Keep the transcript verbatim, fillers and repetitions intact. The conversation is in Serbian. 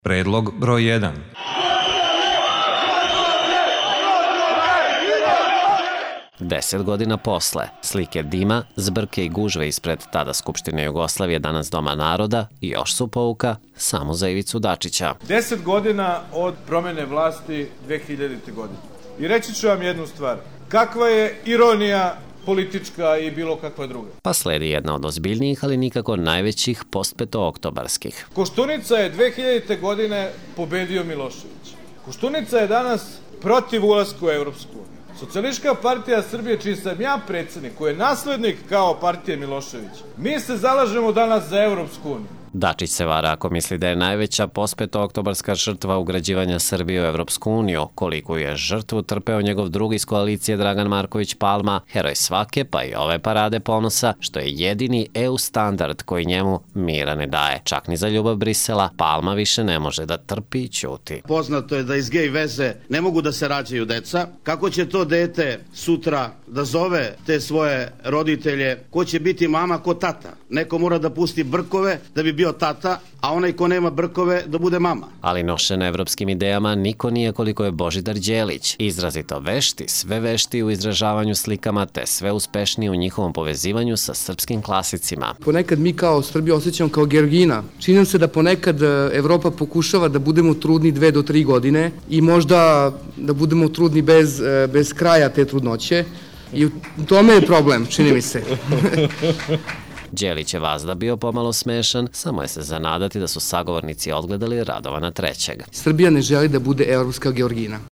Predlog broj jedan. Deset godina posle, slike dima, zbrke i gužve ispred tada Skupštine Jugoslavije, danas Doma naroda, još su pouka samo za Ivicu Dačića. Deset godina od promene vlasti dve hiljadite. godine. I reći ću vam jednu stvar. Kakva je ironija politička i bilo kakva druga. Pa sledi jedna od ozbiljnijih, ali nikako najvećih postpetooktobarskih. Koštunica je dve hiljadite. godine pobedio Milošević. Koštunica je danas protiv ulaska u Evropsku uniju. Socijalistička partija Srbije, čiji sam ja predsjednik, koji je naslednik kao partije Milošević, mi se zalažemo danas za Evropsku uniju. Dačić se vara ako misli da je najveća postpetooktobarska žrtva ugrađivanja Srbije u Evropsku uniju, koliko je žrtvu trpeo njegov drug iz koalicije Dragan Marković Palma, heroj svake pa i ove parade ponosa, što je jedini E U standard koji njemu mira ne daje. Čak ni za ljubav Brisela, Palma više ne može da trpi i ćuti. Poznato je da iz gej veze ne mogu da se rađaju deca. Kako će to dete sutra da zove te svoje roditelje? Ko će biti mama, ko tata? Neko mora da pusti brkove da bi bio tata, a onaj ko nema brkove da bude mama. Ali nošen evropskim idejama niko nije koliko je Božidar Đelić. Izrazito vešti, sve vešti u izražavanju slikama, te sve uspešniji u njihovom povezivanju sa srpskim klasicima. Ponekad mi kao Srbija osjećamo kao Georgina. Čini nam se da ponekad Evropa pokušava da budemo trudni dve do tri godine i možda da budemo trudni bez, bez kraja te trudnoće. I u tome je problem, čini mi se. Đelić je vazda bio pomalo smešan, samo je se zanadati da su sagovornici odgledali Radovana trećeg. Srbija ne želi da bude evropska Georgina.